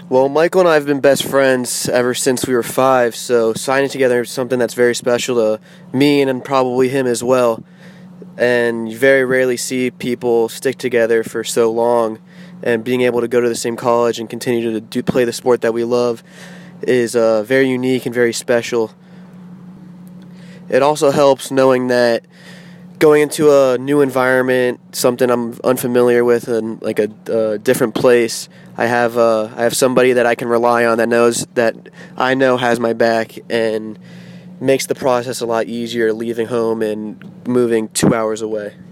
Well, Michael and I have been best friends ever since we were 5, so signing together is something that's very special to me and probably him as well. And you very rarely see people stick together for so long, and being able to go to the same college and continue to play the sport that we love is very unique and very special. It also helps knowing that going into a new environment, something I'm unfamiliar with, and like a different place, I have somebody that I can rely on that I know has my back, and makes the process a lot easier leaving home and moving 2 hours away.